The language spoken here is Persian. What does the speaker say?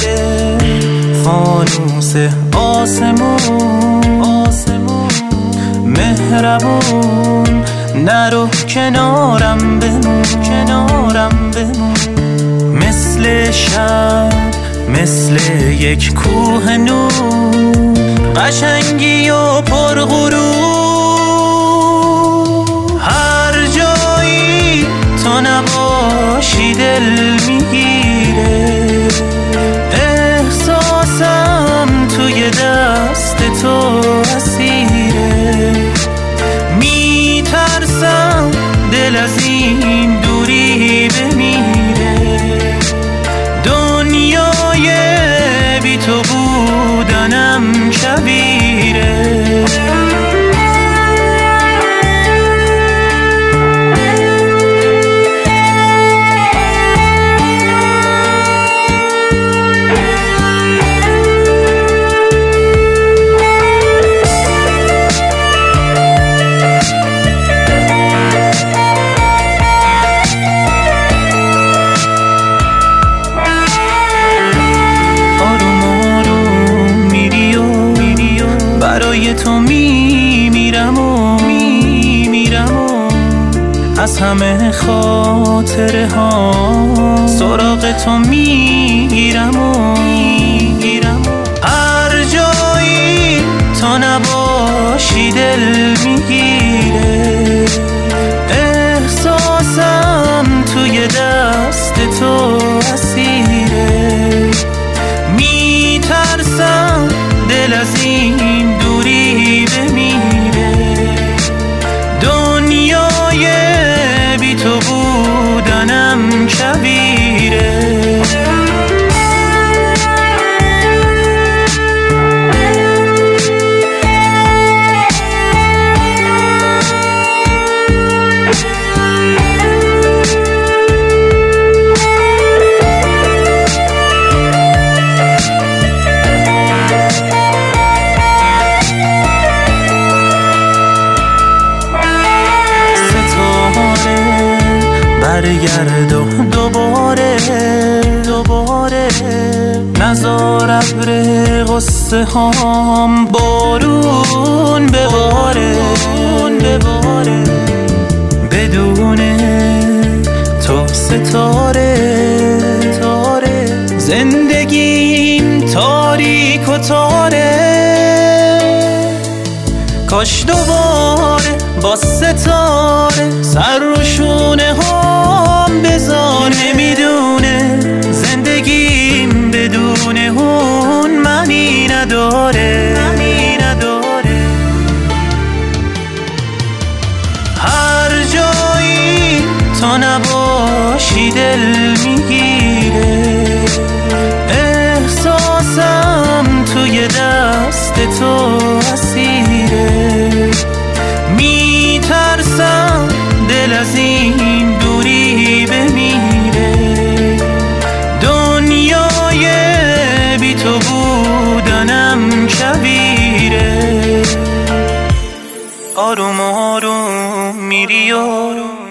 فانوس آسمون مهربون نرو کنارم بمون مثل شب مثل یک کوه نور قشنگی و پرغرور هر جایی تو نباشی دل میگیره احساسم توی دست تو اسیره میترسم دل از این دوری بمیره دنیای بی تو بودنم کبیره برای تو میمیرم و از همه خاطره ها سراغ تو میگیرم و هر جایی تو نباشی دل میگیره احساسم توی دست تو اسیره میترسم دل از این دوری بمیره دنیای بی تو بودنم کبیره برگرد و دوباره نزار ابر غصه هام بارون بباره بدون تو ستاره زندگیم تاریک و تاره کاش دوباره با ستاره سر رو شونه هم بذاره نمیدونه زندگیم بدون اون معنی نداره هر جایی تو نباشی دل میگیره احساسم توی دست تو اسیره میترسم دل از این دوری بمیره دنیای بی تو بودنم کبیره آروم آروم میری و